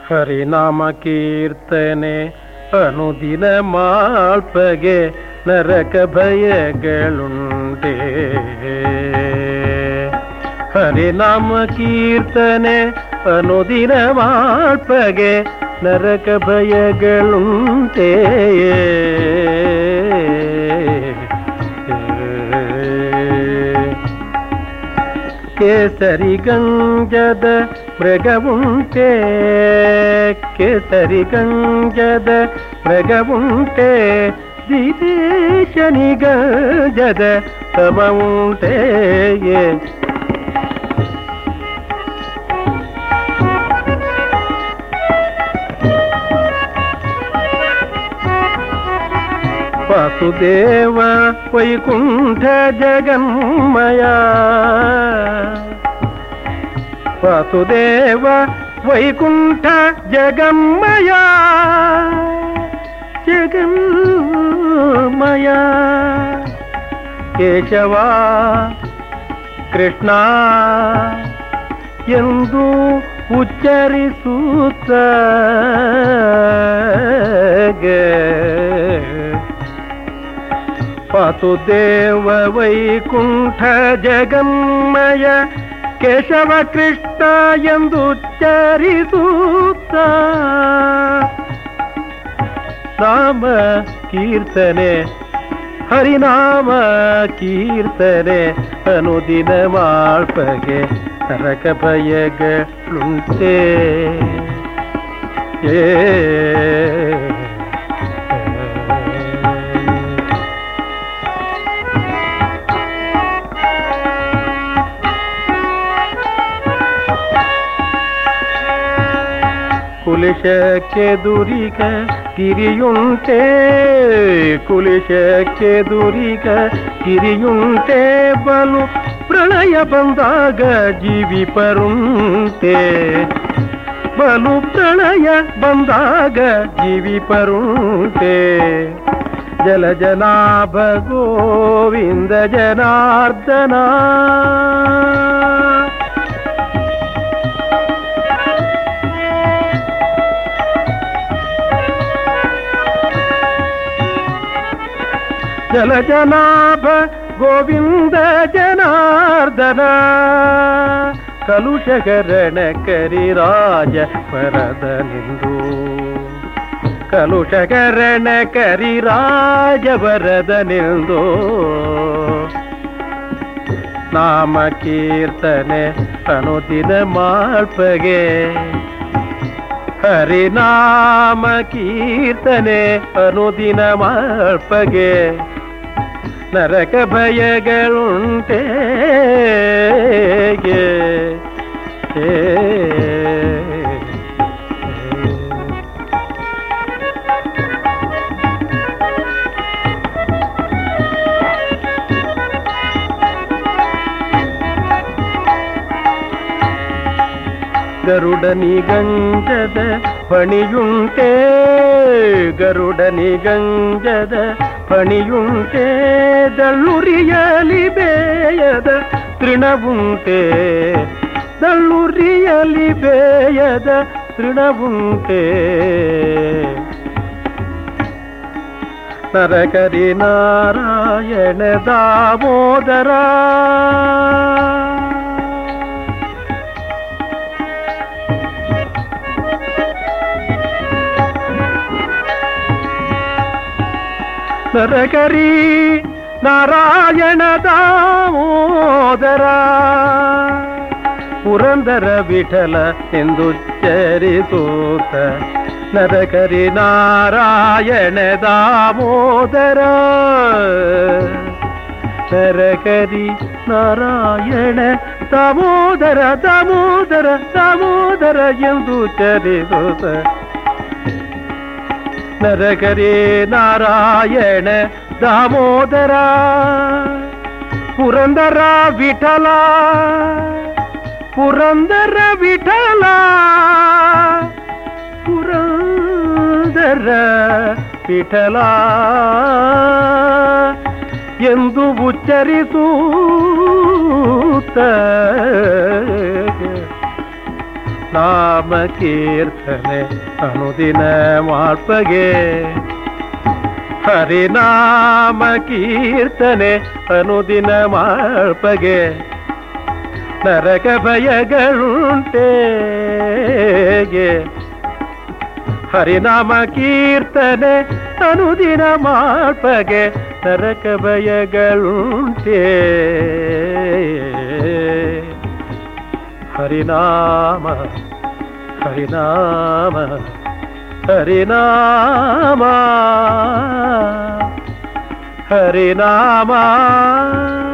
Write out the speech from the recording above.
ಹರಿನಾಮ ಕೀರ್ತನೆ ಅನುದಿನ ಮಾಳ್ಪಗೆ ನರಕ ಭಯಗಳುಂಟೆ. ಹರಿನಾಮ ಕೀರ್ತನೆ ಅನುದಿನ ಮಾಳ್ಪಗೆ ನರಕ ಭಯಗಳುಂಟೆ. ಕೇಸರಿ ಗಂಜದ ಮೃಗವುಂಟೆ, ಕೇಸರಿ ಗಂಜದ ಮೃಗವುಂಟೆ, ದಿನೇಶನಿ ಗಂಜದ ತಮವುಂಟೆ. ವಾಸುದೇವ ವೈಕುಂಠ ಜಗನ್ಮಯ, ವಾಸುದೇವ ವೈಕುಂಠ ಜಗನ್ಮಯ, ಜಗನ್ಮಯ. ಕೇಶವ ಕೃಷ್ಣ ಎಂದು ಉಚ್ಚರಿಸುತ್ತ ವಾಸುದೇವ ವೈಕುಂಠ ಜಗನ್ಮಯ, ಕೇಶವ ಕೃಷ್ಣ ಎಂದು ಉಚ್ಚರಿಸುತ್ತ ನಾಮ ಕೀರ್ತನೆ ಹರಿನಾಮ ಕೀರ್ತನೆ ಅನುದಿನ ಮಾಳ್ಪಗೆ ನರಕ ಭಯಗಳುಂಟೆ. ಕುಲಿಶಕ್ಕೆ ದುರಿಗ ಗಿರಿಯುಂಟೆ, ಕುಲಿಶಕ್ಕೆ ದುರಿಗ ಗಿರಿಯುಂಟೆ, ಬಲು ಪ್ರಳಯ ಬಂದಾಗ ಜೀವಿಪರುಂಟೆ, ಬಲು ಪ್ರಳಯ ಬಂದಾಗ ಜೀವಿಪರುಂಟೆ. ಜಲ ಜನಾಭ ಗೋವಿಂದ ಜನಾರ್ದನ, ಜಲ ಜನಾಭ ಗೋವಿಂದ ಜನಾರ್ದನ, ಕಲುಷಕರಣ ಕರಿರಾಜ ವರದನಿಂದು, ಕಲುಷಕರಣ ಕರಿರಾಜ ವರದನಿಂದು ನಾಮ ಕೀರ್ತನೆ ಅನುದಿನ ಮಾಳ್ಪಗೆ ಹರಿನಾಮ ಕೀರ್ತನೆ ಅನುದಿನ ಮಾಳ್ಪಗೆ ನರಕ ಭಯಗಳುಂಟೆ. ಗರುಡನಿ ಗಂಜದ ಪಣಿಯುಂಟೆ, ಗರುಡನಿ ಗಂಜದ ಪಣಿಯುಂಟೆ, ದಳ್ಳುರಿಯಲಿ ಬೇಯದ ತೃಣವುಂಟೆ, ದಳ್ಳುರಿಯಲಿ ಬೇಯದ ತೃಣವುಂಟೆ. ನರಕರಿ ನಾರಾಯಣ ದಾಮೋದರ, ನರಕರಿ ನಾರಾಯಣ ದಾಮೋದರ, ಪುರಂದರ ವಿಠಲ ಎಂದುಚ್ಚರಿಸೂತ ನರಕರಿ ನಾರಾಯಣ ದಾಮೋದರ, ನರಕರಿ ನಾರಾಯಣ ದಾಮೋದರ, ದಾಮೋದರ ದಾಮೋದರ ಎಂದುಚ್ಚರಿಸೂತ ನರಕರಿ ನಾರಾಯಣ ದಾಮೋದರ, ಪುರಂದರ ವಿಠಲ, ಪುರಂದರ ವಿಠಲ, ಪುರಂದರ ವಿಠಲ ಎಂದು ಉಚ್ಚರಿಸೂತ ನಾಮ ಕೀರ್ತನೆ ಅನುದಿನ ಮಾಡ್ಪಗೆ ಹರಿನಾಮ ಕೀರ್ತನೆ ಅನುದಿನ ಮಾಡ್ಪಗೆ ನರಕ ಭಯಗಳುಂಟೇಗೆ ಹರಿನಾಮ ಕೀರ್ತನೆ ಅನುದಿನ ಮಾಡ್ಪಗೆ ನರಕ ಭಯಗಳುಂಟೇ ಹರಿನಾಮ ಹರಿನಾಮ ಹರಿನಾಮ ಹರಿನಾಮ